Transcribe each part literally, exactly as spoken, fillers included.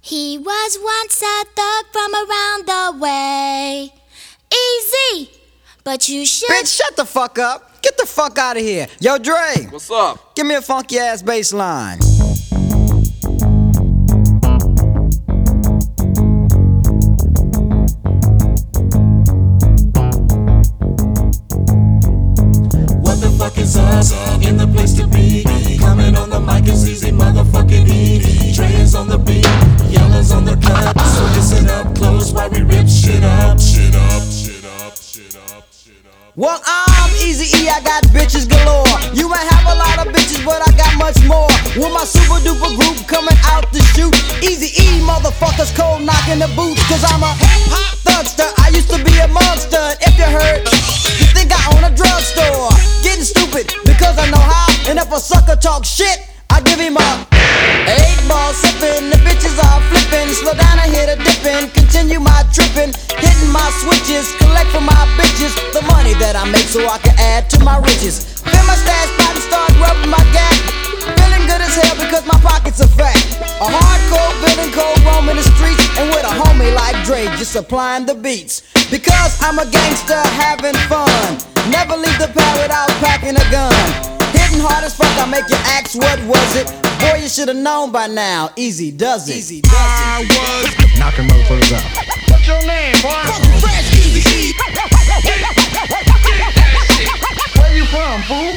He was once a thug from around the way. Easy, but you should. Bitch, shut the fuck up. Get the fuck out of here. Yo, Dre. What's up? Give me a funky ass bass line. What the fuck is us? In the place to be. Coming on the mic is easy, motherfucking easy. Dre is on the beat, Yella's on the cut. So listen up close while we rip shit up. Shit up, shit up, shit up, shit up. Well, I'm Eazy-E, I got bitches galore. You might have a lot of bitches, but I got much more. With my super duper group coming out to shoot. Eazy-E, motherfuckers cold knocking the boots. Cause I'm a hip-hop thugster, I used to be a monster. If you heard, you think I own a drugstore. Getting stupid, because I know how. And if a sucker talk shit, I give him a eight ball sipping. The bitches are flipping. Slow down and hit a dipping. Continue my tripping. Hitting my switches. Collect for my bitches the money that I make so I can add to my riches. Fill my stash spot and start rubbing my gap. Feeling good as hell because my pockets are fat. A hardcore building code roaming the streets. And with a homie like Dre just supplying the beats. Because I'm a gangster having fun. Never leave the pad without packing a gun. Hitting hard as fuck, I make you ask what was it. Boy, you should've known by now. Easy does it. Easy does it. I was knocking motherfuckers out. What's your name, boy? Fucking fresh, Eazy-E. Where you from, fool?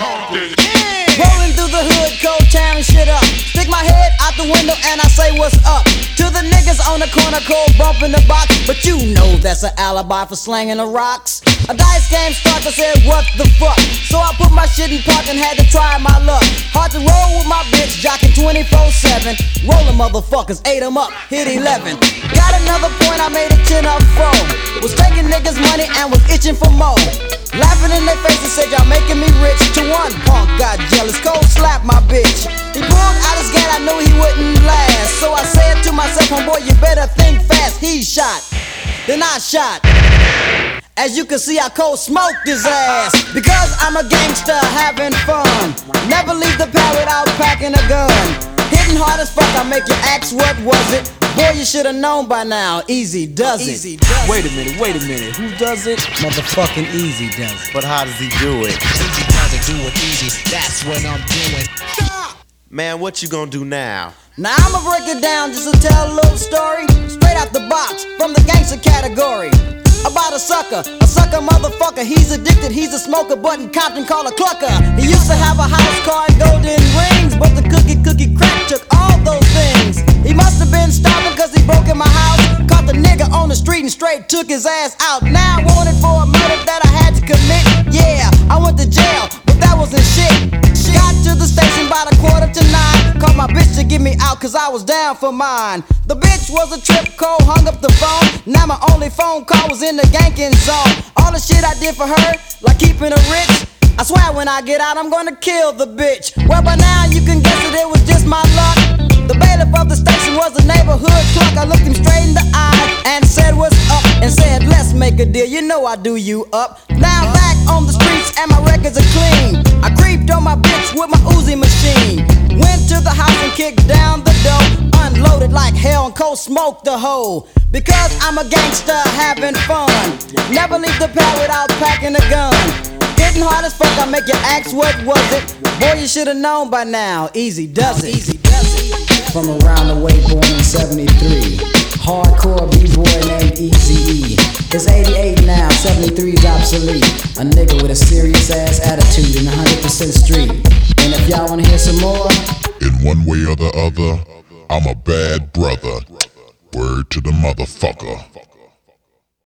Rolling through the hood, cold tearing shit up. Stick my head out the window and I say what's up. To the niggas on the corner, cold bumping the box. But you know that's an alibi for slanging the rocks. A dice game starts, I said what the fuck. So I put my shit in park and had to try my luck. Hard to roll with my bitch, jocking twenty-four seven. Rolling motherfuckers, ate them up, hit eleven. Got another point, I made a ten up from. Was taking niggas money and was itching for more. Laughing in their faces, said y'all making me rich. To one punk got jealous, cold slapped my bitch. He pulled out his gat, I knew he wouldn't last. So I said to myself, homeboy, you better think fast. He shot, then I shot. As you can see, I cold smoked his ass. Because I'm a gangster having fun. Never leave the pad without packing a gun. Hitting hard as fuck, I make you ask what was it. Boy, you should've known by now. Easy does it. Easy does Wait a minute, wait a minute. Who does it? Motherfucking Easy does it. But how does he do it? Easy does it, do it easy. That's what I'm doing. Man, what you gonna do now? Now I'ma break it down just to tell a little story. Straight out the box, from the gangster category. About a sucker, a sucker motherfucker. He's addicted, he's a smoker, but in Compton call a clucker. He used to have a house car and golden rings, but the cookie cookie crack took all those things. He must have been starving cause he broke in my house. Caught the nigga on the street and straight took his ass out. Now wanted for a murder that I had to commit. Yeah, I went to jail, but that wasn't shit. Got to the station about a quarter to nine. Called my bitch to get me out cause I was down for mine. The bitch was a trip cold, hung up the phone. Now my only phone call was in the ganking zone. All the shit I did for her, like keeping her rich. I swear when I get out I'm gonna kill the bitch. Well by now you can guess that it was just my luck. The bailiff of the station was a neighborhood clerk. I looked him straight in the eye and said what's up. And said let's make a deal, you know I do you up. Now I'm back on the streets and my records are clean. I creeped on my bitch with my Uzi machine. Went to the house and kicked down the door. Unloaded like hell and cold smoked the hole. Because I'm a gangster having fun. Never leave the pad without packing a gun. Hitting hard as fuck, I make you ask what was it. Boy, you should've known by now. Easy does it. Easy does it. From around the way, born in seventy-three. Hardcore b-boy named Eazy-E. It's eighty-eight now, seventy-three's obsolete. A nigga with a serious ass attitude and one hundred percent street. And if y'all wanna hear some more, in one way or the other, I'm a bad brother. Word to the motherfucker.